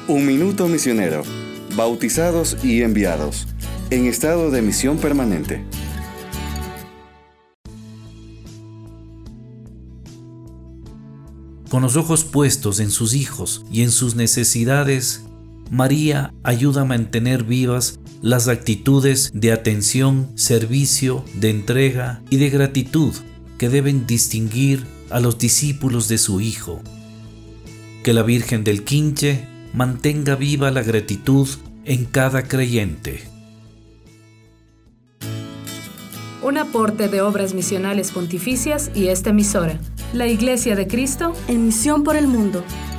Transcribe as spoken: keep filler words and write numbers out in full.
Un minuto misionero. Bautizados y enviados. En estado de misión permanente. Con los ojos puestos en sus hijos y en sus necesidades, María ayuda a mantener vivas las actitudes de atención, servicio, de entrega y de gratitud que deben distinguir a los discípulos de su Hijo. Que la Virgen del Quinche mantenga viva la gratitud en cada creyente. Un aporte de Obras Misionales Pontificias y esta emisora. La Iglesia de Cristo en misión por el mundo.